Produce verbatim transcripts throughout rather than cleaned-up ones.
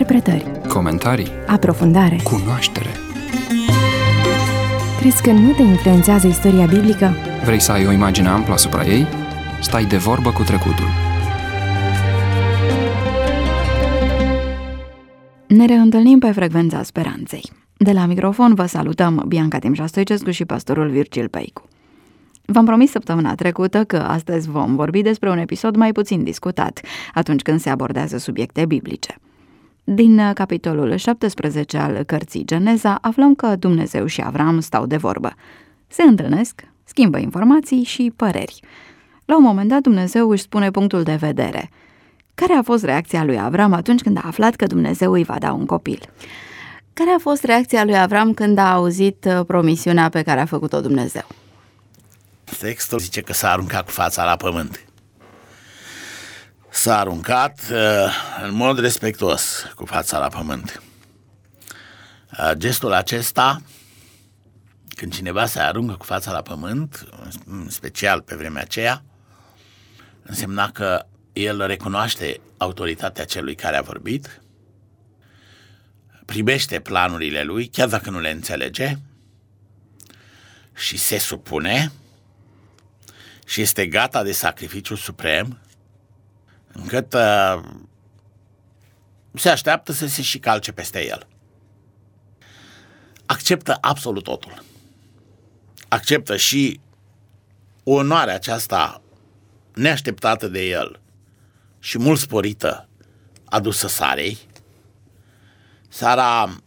Interpretări, comentarii, aprofundare, cunoaștere. Crezi că nu te influențează istoria biblică? Vrei să ai o imagine amplă asupra ei? Stai de vorbă cu trecutul. Ne reîntâlnim pe Frecvența Speranței. De la microfon vă salutăm Bianca Timșa Stoicescu și pastorul Virgil Peicu. V-am promis săptămâna trecută că astăzi vom vorbi despre un episod mai puțin discutat atunci când se abordează subiecte biblice. Din capitolul șaptesprezece al cărții Geneza aflăm că Dumnezeu și Avram stau de vorbă. Se întâlnesc, schimbă informații și păreri. La un moment dat Dumnezeu își spune punctul de vedere. Care a fost reacția lui Avram atunci când a aflat că Dumnezeu îi va da un copil? Care a fost reacția lui Avram când a auzit promisiunea pe care a făcut-o Dumnezeu? Textul zice că s-a aruncat cu fața la pământ. S-a aruncat uh, în mod respectuos cu fața la pământ. Uh, gestul acesta, când cineva se aruncă cu fața la pământ, în special pe vremea aceea, însemna că el recunoaște autoritatea celui care a vorbit, primește planurile lui, chiar dacă nu le înțelege, și se supune și este gata de sacrificiul suprem, încât uh, se așteaptă să se și calce peste el. Acceptă absolut totul. Acceptă și onoarea aceasta neașteptată de el și mult sporită adusă Sarei. Sara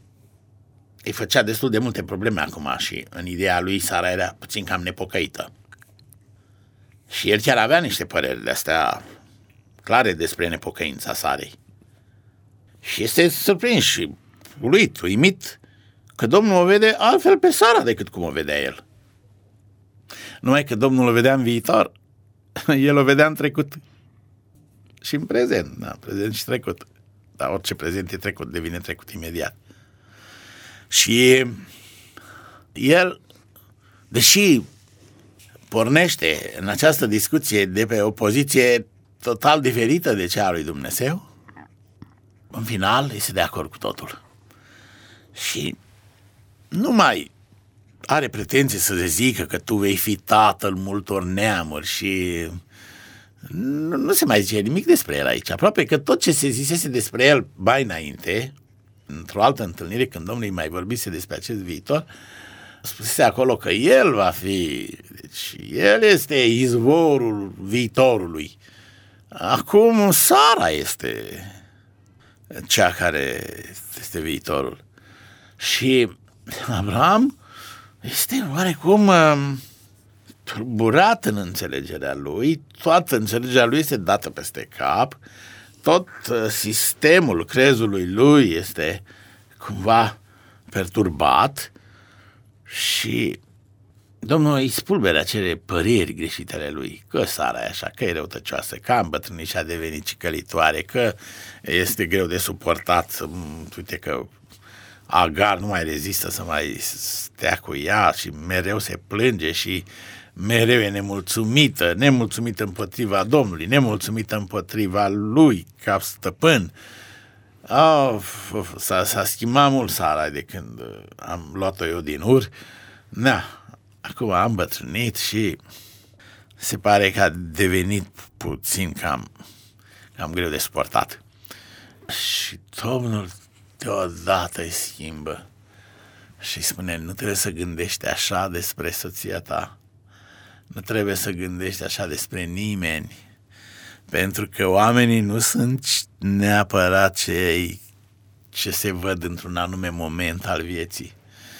îi făcea destul de multe probleme acum și în ideea lui Sara era puțin cam nepocăită. Și el chiar avea niște păreri de-astea clare despre nepocăința Sarei. Și este surprins și uluit, uimit că Domnul o vede altfel pe Sara decât cum o vedea el. Numai că Domnul o vedea în viitor, el o vedea în trecut și în prezent, da, prezent și trecut. Dar orice prezent e trecut, devine trecut imediat. Și el, deși pornește în această discuție de pe o poziție total diferită de cea a lui Dumnezeu, în final este de acord cu totul. Și nu mai are pretenție să se zică că tu vei fi tatăl multor neamuri și nu, nu se mai zice nimic despre el aici. Aproape că tot ce se zisese despre el mai înainte, într-o altă întâlnire, când Domnul îi mai vorbise despre acest viitor, spusese acolo că el va fi, deci el este izvorul viitorului. Acum Sara este cea care este viitorul. Și Abraham este oarecum turburat în înțelegerea lui, toată înțelegerea lui este dată peste cap, tot sistemul crezului lui este cumva perturbat și Domnul îi spulbere acele păreri greșite ale lui, că Sara e așa, că e răutăcioasă, că a îmbătrânit și a devenit cicălitoare, că este greu de suportat, uite că Agar nu mai rezistă să mai stea cu ea și mereu se plânge și mereu e nemulțumită, nemulțumită împotriva Domnului, nemulțumită împotriva lui ca stăpân. Oh, s-a, s-a schimbat mult Sara de când am luat-o eu din Ur. Na, acum am îmbătrânit și se pare că a devenit puțin cam, cam greu de suportat. Și Domnul deodată îi schimbă și spune, nu trebuie să gândești așa despre soția ta, nu trebuie să gândești așa despre nimeni, pentru că oamenii nu sunt neapărat cei ce se văd într-un anume moment al vieții.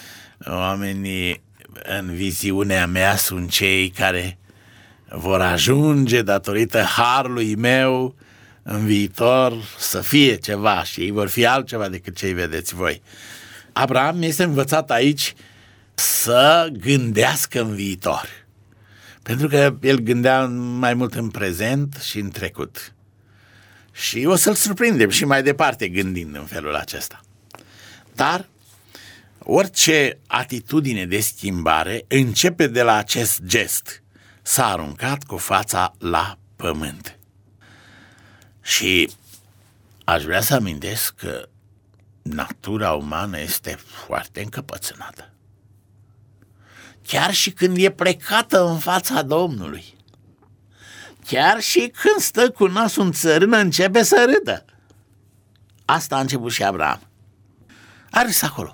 Oamenii în viziunea mea sunt cei care vor ajunge datorită harului meu în viitor să fie ceva și ei vor fi altceva decât ce-i vedeți voi. Abraham este învățat aici să gândească în viitor, pentru că el gândea mai mult în prezent și în trecut. Și o să-l surprindem și mai departe gândind în felul acesta. Dar orice atitudine de schimbare începe de la acest gest. S-a aruncat cu fața la pământ. Și Aș vrea să amintesc că natura umană este foarte încăpățânată. Chiar și când e plecată în fața Domnului, chiar și când stă cu nasul în țărână, începe să râdă. Asta a început și Abraham. A râs acolo.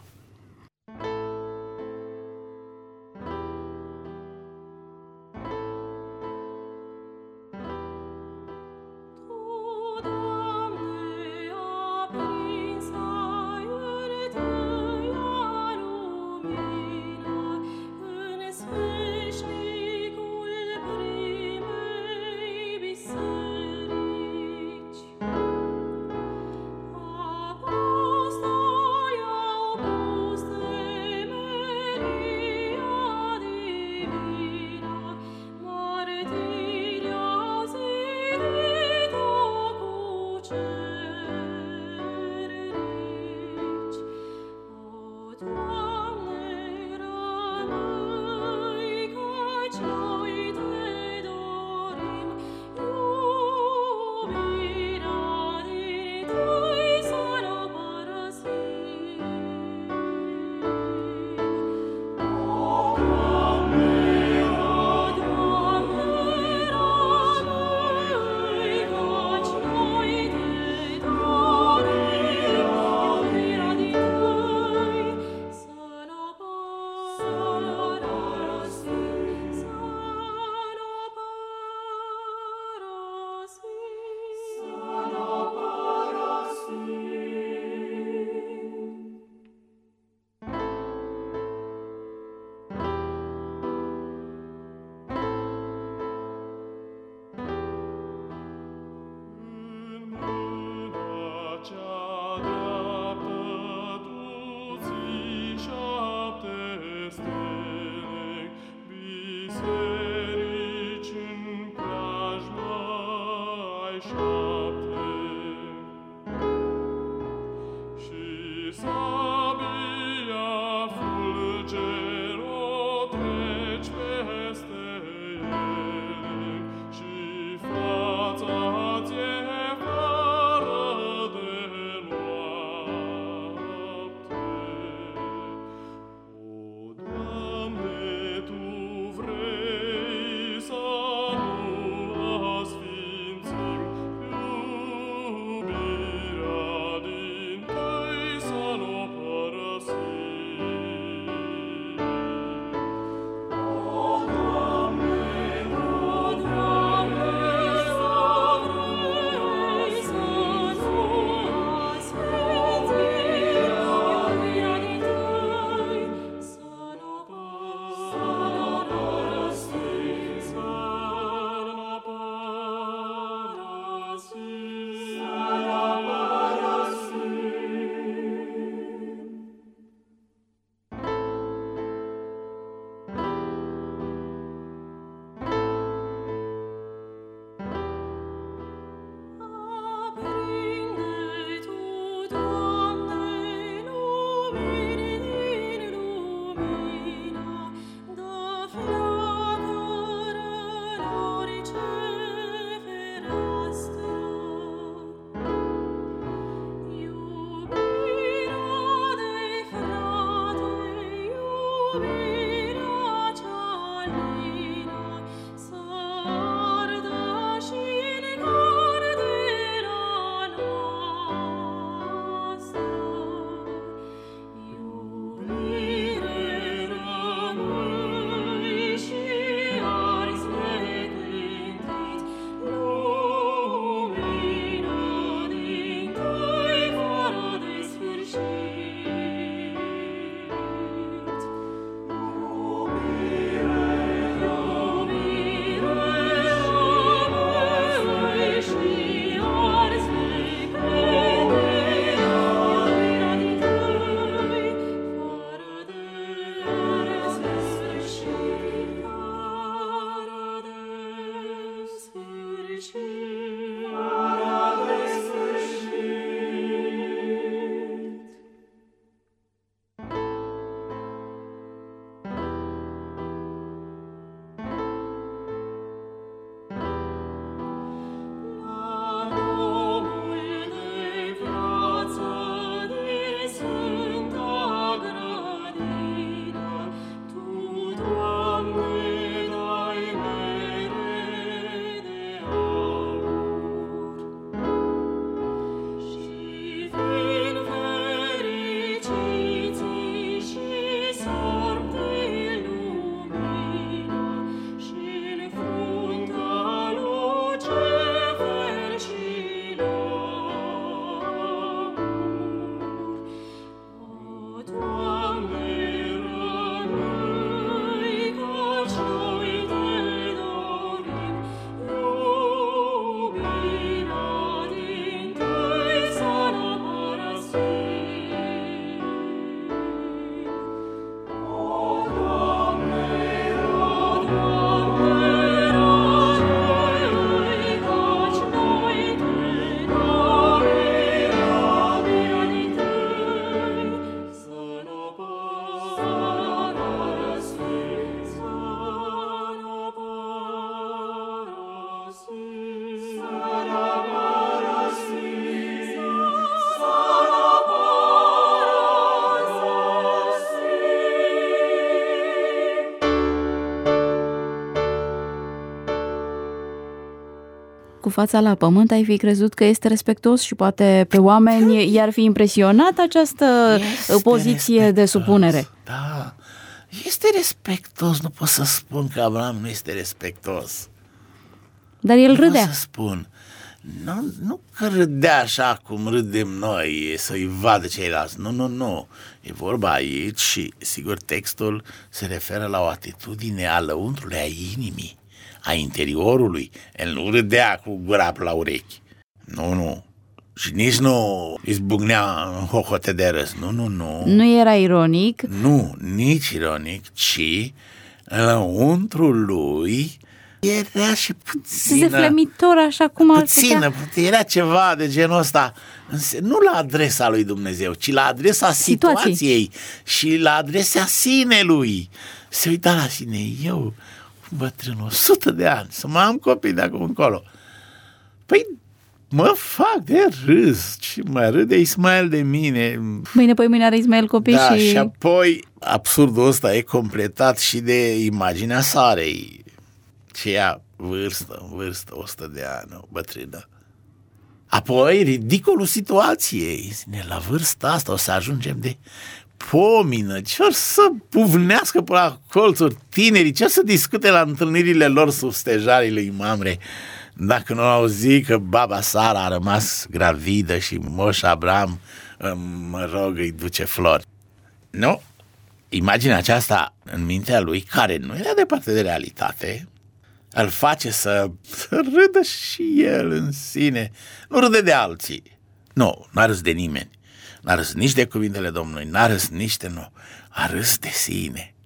cu fața la pământ, ai fi crezut că este respectos și poate pe oameni i-ar fi impresionat această este poziție respectos. De supunere. Da, este respectos, nu pot să spun că Avram nu este respectos. Dar el nu râdea. Pot să spun. Nu, nu că râdea așa cum râdem noi, să-i vadă ceilalți. Nu, nu, nu. E vorba aici și, sigur, textul se referă la o atitudine a lăuntrului, a inimii, a interiorului. El nu râdea cu gura la urechi. Nu, nu. Și nici nu izbucnea în hohote de râs. Nu, nu, nu. Nu era ironic. Nu, nici ironic, ci lăuntrul lui era și puțină... Zeflemitor, așa cum ar puțină, putea... era ceva de genul ăsta, nu la adresa lui Dumnezeu, ci la adresa situației, situației și la adresa sinelui. Se uita la sine, eu, bătrân, o sută de ani, să mă am copii de acum încolo. Păi, mă fac de râs și mă râde Ismael de mine. Mâine, păi mâine are Ismael copii da, și... și apoi absurdul ăsta e completat și de imaginea Sarei. Ce ea vârstă, vârstă, o sută de ani, o bătrână. Apoi, ridicolul situației. La vârsta asta o să ajungem de pomină. Ce or să puvnească pe la colțuri tinerii, ce or să discute la întâlnirile lor sub stejarii lui Mamre, dacă nu au zis că baba Sara a rămas gravidă și moș Abram, mă rog, îi duce flori. Nu? Imaginea aceasta în mintea lui, care nu era departe de realitate, îl face să, să râdă și el în sine. Nu râde de alții. Nu, n-a râs de nimeni. N-a râs nici de cuvintele Domnului, n-a râs nici de nu. A râs de sine.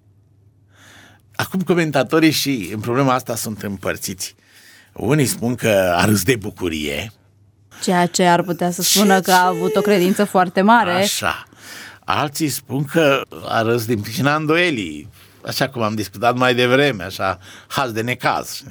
Acum comentatorii și în problema asta sunt împărțiți. Unii spun că a râs de bucurie. Ceea ce ar putea să spună ce, că a avut o credință foarte mare. Așa. Alții spun că a râs din pricina îndoielii, așa cum am discutat mai devreme, așa, haz de necaz.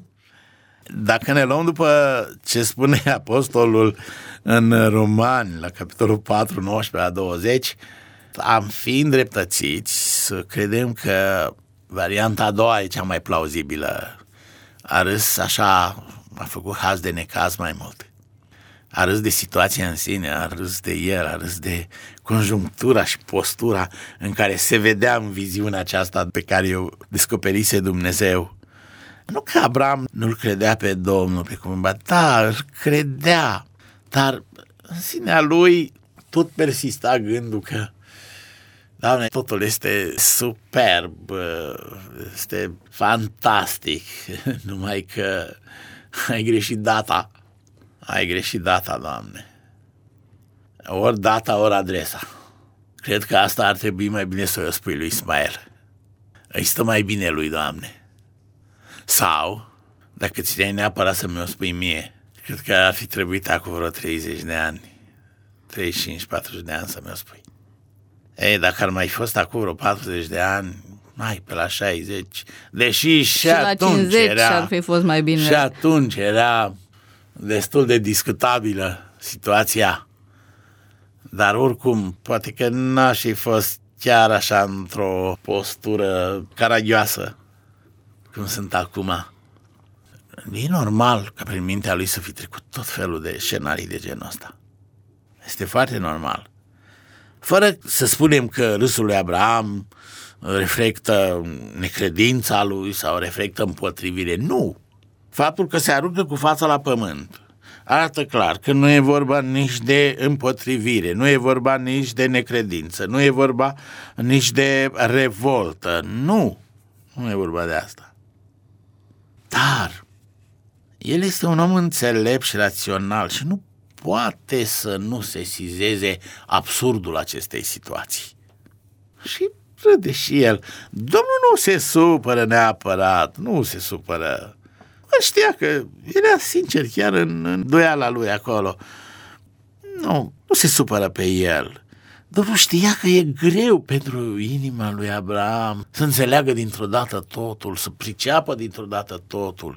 Dacă ne luăm după ce spune apostolul în Romani, la capitolul patru, nouăsprezece la douăzeci, am fi îndreptățiți să credem că varianta a doua e cea mai plauzibilă. A râs așa, a făcut haz de necaz mai mult. A râs de situația în sine, a râs de el, a râs de conjunctura și postura în care se vedea în viziunea aceasta pe care eu descoperise Dumnezeu. Nu că Abram nu-l credea pe Domnul, pe cum ba, da, îl credea, dar în sinea lui tot persista gândul că, Doamne, totul este superb, este fantastic, numai că ai greșit data. Ai greșit data, Doamne. Ori data, ori adresa. Cred că asta ar trebui mai bine să o spui lui Ismael. Îi stă mai bine lui, Doamne. Sau, dacă ți-ai neapărat să mi-o spui mie, cred că ar fi trebuit acum vreo treizeci de ani, treizeci și cinci patruzeci de ani să mi-o spui. Ei, dacă ar mai fost acum vreo patruzeci de ani, mai pe la șaizeci, deși și, și atunci la cincizeci era, ar fi fost mai bine. Și atunci era destul de discutabilă situația, dar oricum, poate că n-aș fi fost chiar așa într-o postură caragioasă cum sunt acum. E normal ca prin mintea lui să fi trecut tot felul de scenarii de genul ăsta. Este foarte normal. Fără să spunem că râsul lui Abraham reflectă necredința lui sau reflectă împotrivire. Nu! Faptul că se aruncă cu fața la pământ arată clar că nu e vorba nici de împotrivire, nu e vorba nici de necredință, nu e vorba nici de revoltă. Nu! Nu e vorba de asta. Dar el este un om înțelept și rațional și nu poate să nu sesizeze absurdul acestei situații. Și râde și el. Domnul nu se supără neapărat, nu se supără. Știa că era sincer chiar în îndoiala lui acolo. Nu, nu se supără pe el. Domnul știa că e greu pentru inima lui Abraham să înțeleagă dintr-o dată totul, să priceapă dintr-o dată totul.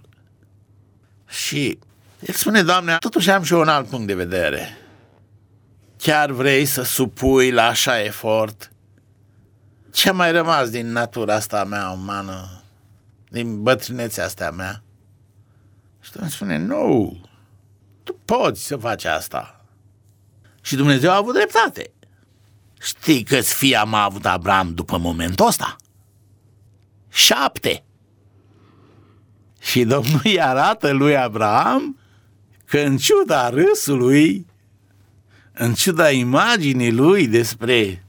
Și el spune, Doamne, totuși am și eu un alt punct de vedere. Chiar vrei să supui la așa efort? Ce-a mai rămas din natura asta mea umană, din bătrânețea asta mea? Și Domnul spune, nu, tu poți să faci asta. Și Dumnezeu a avut dreptate. Știi câți fii am avut Abraham după momentul ăsta? Șapte. Și Domnul îi arată lui Abraham că în ciuda râsului, în ciuda imaginii lui despre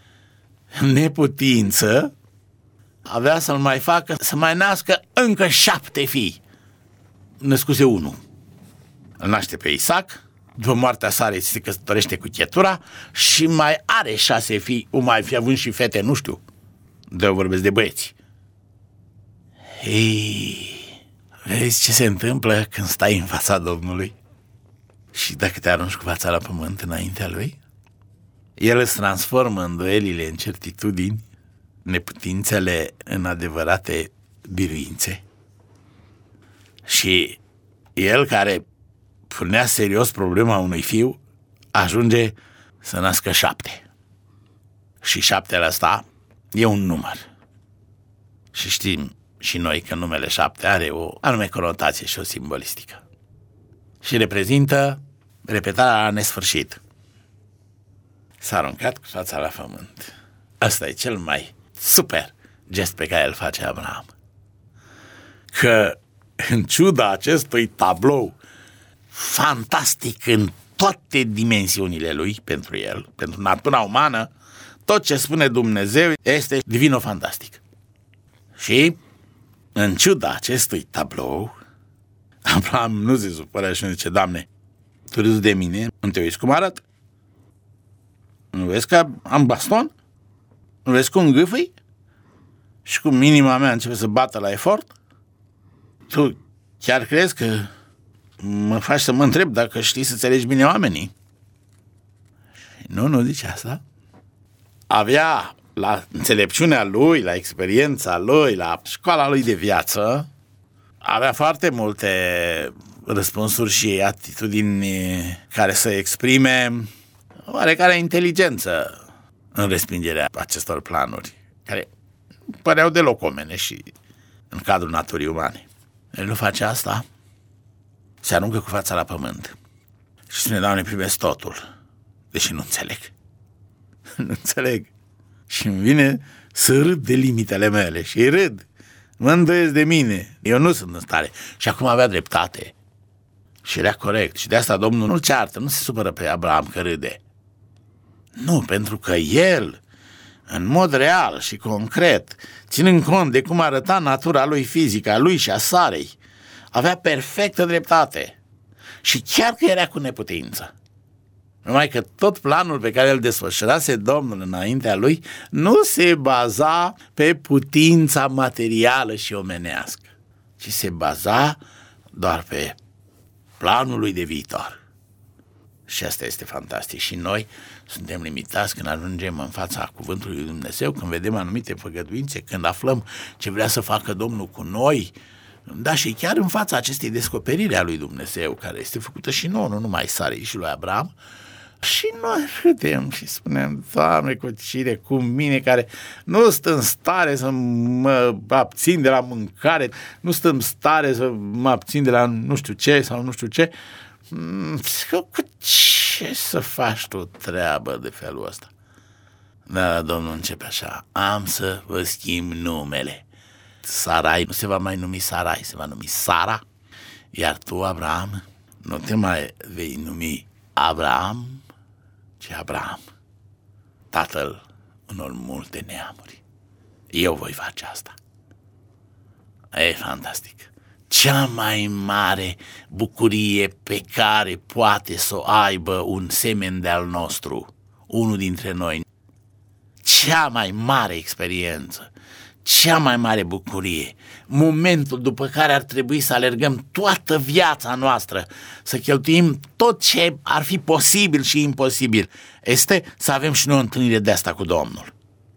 neputință, avea să-l mai facă să mai nască încă șapte fii. Născuse unul. Îl naște pe Isaac, după moartea Sarei se căsătorește cu Chetura și mai are șase fii, o mai fi având și fete, nu știu. De vorbesc de băieți. Ei, vezi ce se întâmplă când stai în fața Domnului? Și dacă te arunci cu fața la pământ înaintea Lui, El îți transformă îndoielile în certitudini, neputințele în adevărate biruințe. Și El, care punea serios problema unui fiu, ajunge să nască șapte. Și șaptele ăsta e un număr. Și știm și noi că numele șapte are o anume conotație și o simbolistică. Și reprezintă repetarea la nesfârșit. S-a aruncat cu fața la pământ. Ăsta e cel mai super gest pe care îl face Abraham. Că în ciuda acestui tablou fantastic în toate dimensiunile lui pentru el, pentru natura umană, tot ce spune Dumnezeu este divino-fantastic. Și în ciuda acestui tablou, Abraham nu se supără și nu zice, Doamne, tu râzi de mine, nu te uiți cum arăt? Nu vezi că am baston? Nu vezi cum gâfâi? Și cum inima mea începe să bată la efort? Tu chiar crezi că mă faci să mă întreb dacă știi să înțelegi bine oamenii? Nu, nu zice asta. Avea la înțelepciunea lui, la experiența lui, la școala lui de viață, avea foarte multe răspunsuri și atitudini care să exprime oarecare inteligență în respingerea acestor planuri, care păreau deloc omene și în cadrul naturii umane. El nu face asta, se aruncă cu fața la pământ și spune, Doamne, primesc totul, deși nu înțeleg. Nu înțeleg. Și îmi vine să râd de limitele mele și râd. Mă îndoiesc de mine. Eu nu sunt în stare. Și acum avea dreptate. Și era corect. Și de asta Domnul nu-l ceartă, nu se supără pe Abraham că râde. Nu, pentru că el, în mod real și concret, ținând cont de cum arăta natura lui fizică, a lui și a Sarei, avea perfectă dreptate. Și chiar că era cu neputință. Numai că tot planul pe care îl desfășurase Domnul înaintea lui nu se baza pe putința materială și omenească, ci se baza doar pe planul lui de viitor. Și asta este fantastic. Și noi suntem limitați când ajungem în fața cuvântului lui Dumnezeu, când vedem anumite făgăduințe, când aflăm ce vrea să facă Domnul cu noi. Da, și chiar în fața acestei descoperiri a lui Dumnezeu, care este făcută și nouă, nu numai Sarei și lui Abraham, și noi râdem și spunem, Doamne, cu cine, cu mine, care nu sunt în stare să mă abțin de la mâncare, nu sunt în stare să mă abțin de la nu știu ce sau nu știu ce, cu ce să faci tu treabă de felul ăsta? Da, Domnul începe așa, am să vă schimb numele. Sarai nu se va mai numi Sarai, se va numi Sara, iar tu, Abraham, nu te mai vei numi Abraham, ci Abraham, tatăl unor multe neamuri. Eu voi face asta. E fantastic. Cea mai mare bucurie pe care poate să o aibă un semen de-al nostru, unul dintre noi, cea mai mare experiență, cea mai mare bucurie, momentul după care ar trebui să alergăm toată viața noastră, să cheltuim tot ce ar fi posibil și imposibil, este să avem și noi o întâlnire de asta cu Domnul.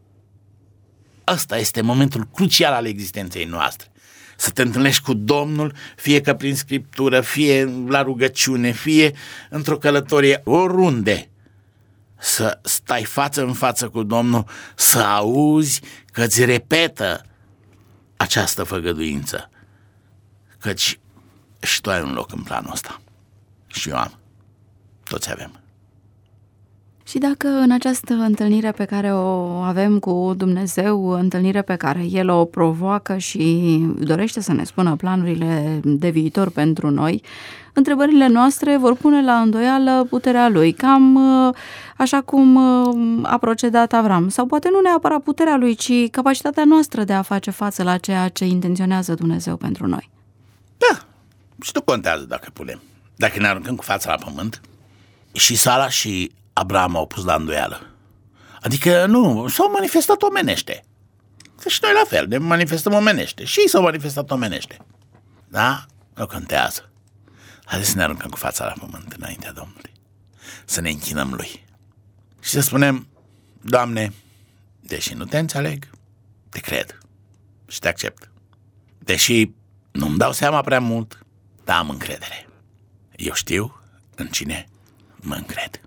Ăsta este momentul crucial al existenței noastre. Să te întâlnești cu Domnul, fie că prin Scriptură, fie la rugăciune, fie într-o călătorie, oriunde. Să stai față în față cu Domnul, să auzi că îți repetă această făgăduință. Căci Și tu ai un loc în planul ăsta. Și eu am. Toți avem. Și dacă în această întâlnire pe care o avem cu Dumnezeu, întâlnire pe care El o provoacă și dorește să ne spună planurile de viitor pentru noi, întrebările noastre vor pune la îndoială puterea Lui, cam așa cum a procedat Avram. Sau poate nu neapărat puterea Lui, ci capacitatea noastră de a face față la ceea ce intenționează Dumnezeu pentru noi. Da, și nu contează dacă punem. Dacă ne aruncăm cu fața la pământ, și Sara și Abraham au pus la îndoială. Adică nu, s-au manifestat omenește. Și noi la fel, ne manifestăm omenește. Și ei s-au manifestat omenește. Da? Nu contează. Haideți să ne aruncăm cu fața la pământ înaintea Domnului. Să ne închinăm Lui. Și să spunem, Doamne, deși nu te înțeleg, te cred și te accept. Deși nu-mi dau seama prea mult, dar am încredere. Eu știu în cine mă încred.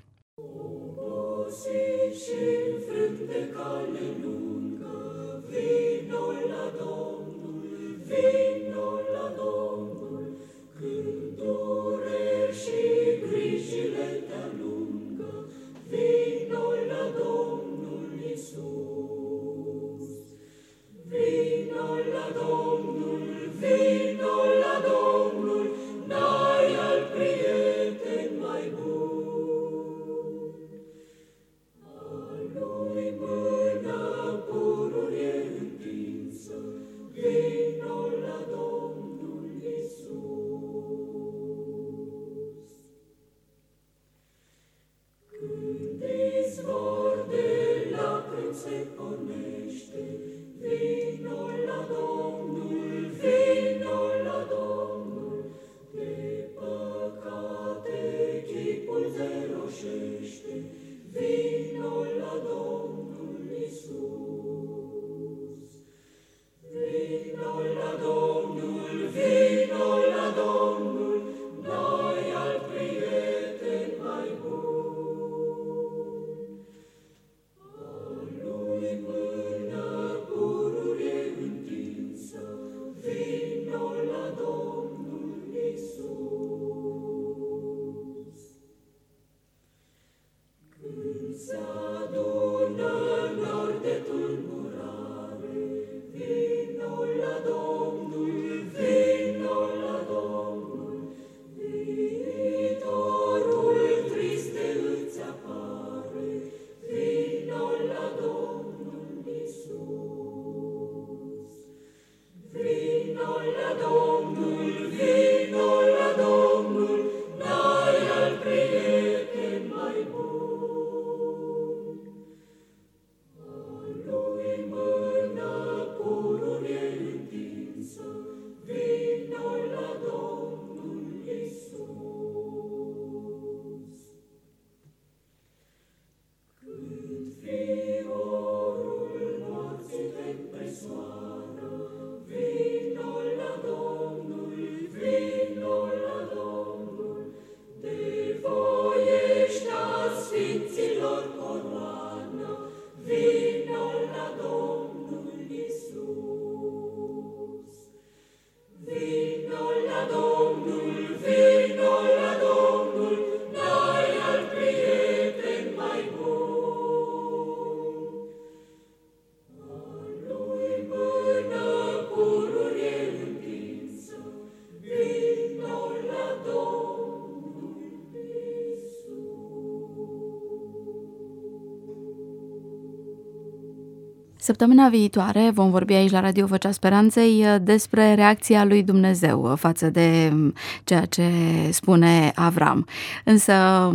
Săptămâna viitoare vom vorbi aici la Radio Vocea Speranței despre reacția lui Dumnezeu față de ceea ce spune Avram. Însă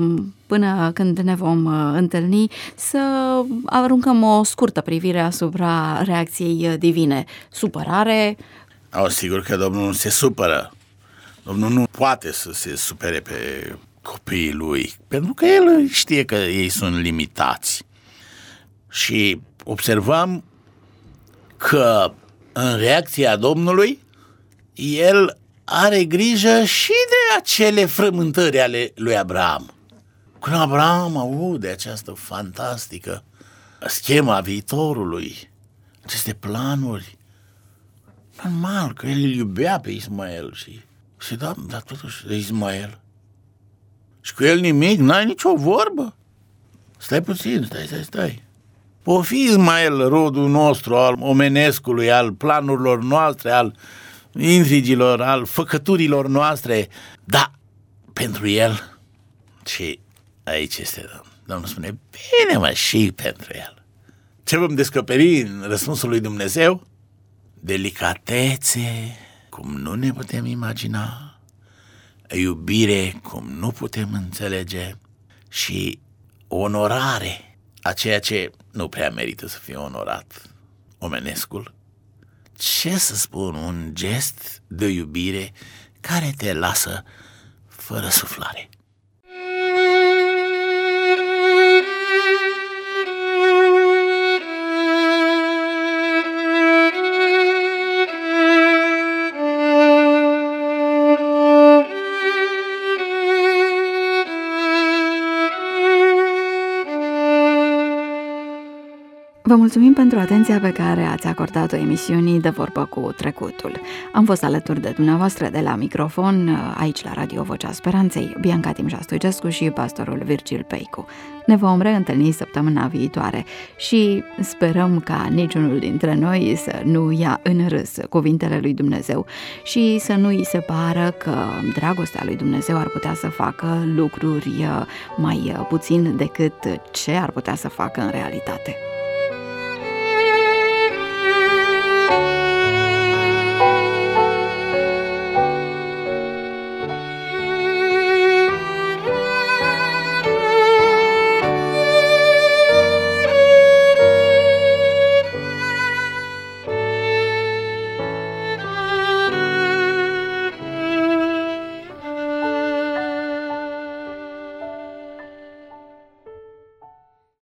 până când ne vom întâlni, să aruncăm o scurtă privire asupra reacției divine. Supărare? O, sigur că Domnul nu se supără. Domnul nu poate să se supere pe copiii lui, pentru că El știe că ei sunt limitați. Și observăm că în reacția Domnului El are grijă și de acele frământări ale lui Abraham. Când Abraham aude această fantastică schema viitorului, aceste planuri, normal că el îl iubea pe Ismael și Și da, dar totuși de Ismael. Și cu el nimic, n-ai nicio vorbă? Stai puțin, stai, stai, stai. O fi Ismael rodul nostru, al omenescului, al planurilor noastre, al intrigilor, al făcăturilor noastre, da, pentru el. Și aici este, Domnul spune, bine mă, și pentru el. Ce vom descoperi în răspunsul lui Dumnezeu? Delicatețe, cum nu ne putem imagina, iubire, cum nu putem înțelege și onorare a ceea ce nu prea merită să fie onorat, omenescul. Ce să spun, un gest de iubire care te lasă fără suflare. Vă mulțumim pentru atenția pe care ați acordat-o emisiunii De Vorbă cu Trecutul. Am fost alături de dumneavoastră de la microfon, aici la Radio Vocea Speranței, Bianca Timja Stoicescu și pastorul Virgil Peicu. Ne vom reîntâlni săptămâna viitoare și sperăm ca niciunul dintre noi să nu ia în râs cuvintele lui Dumnezeu și să nu îi se pară că dragostea lui Dumnezeu ar putea să facă lucruri mai puțin decât ce ar putea să facă în realitate.